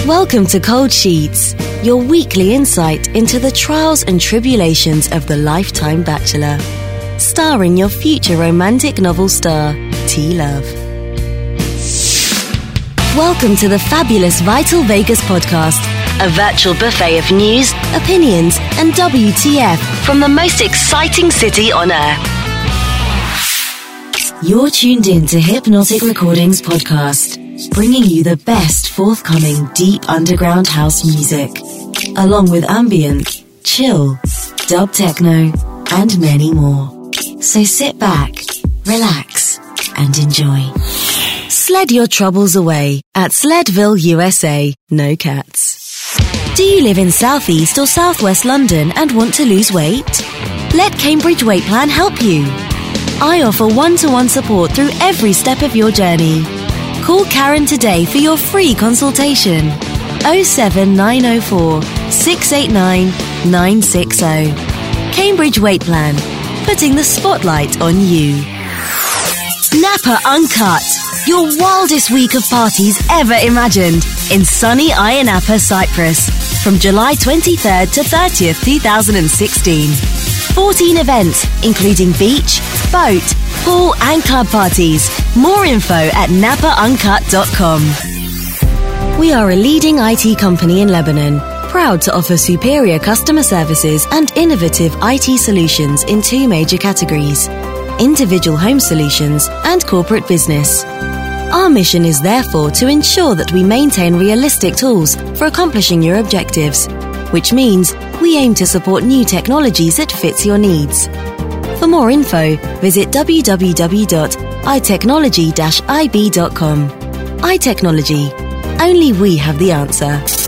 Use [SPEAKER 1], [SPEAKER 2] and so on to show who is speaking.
[SPEAKER 1] Welcome to Cold Sheets, your weekly insight into the trials and tribulations of the lifetime bachelor. Starring your future romantic novel star, T-Love. Welcome to the fabulous Vital Vegas podcast, a virtual buffet of news, opinions, and WTF from the most exciting city on earth. You're tuned in to Hypnotic Recordings podcast, bringing you the best forthcoming deep underground house music, along with ambient, chill, dub techno, and many more. So sit back, relax, and enjoy. Sled your troubles away at Sledville, USA. No cats. Do you live in Southeast or Southwest London and want to lose weight? Let Cambridge Weight Plan help you. I offer one-to-one support through every step of your journey. Call Karen today for your free consultation. 07904 689 960. Cambridge Weight Plan, putting the spotlight on you. Napa Uncut, your wildest week of parties ever imagined, in sunny Ayia Napa, Cyprus, from July 23rd to 30th, 2016. 14 events, including beach, boat, pool and club parties. More info at napauncut.com. We are a leading IT company in Lebanon, proud to offer superior customer services and innovative IT solutions in two major categories: individual home solutions and corporate business. Our mission is therefore to ensure that we maintain realistic tools for accomplishing your objectives, which means we aim to support new technologies that fits your needs. For more info, visit www.itechnology-ib.com. iTechnology. Only we have the answer.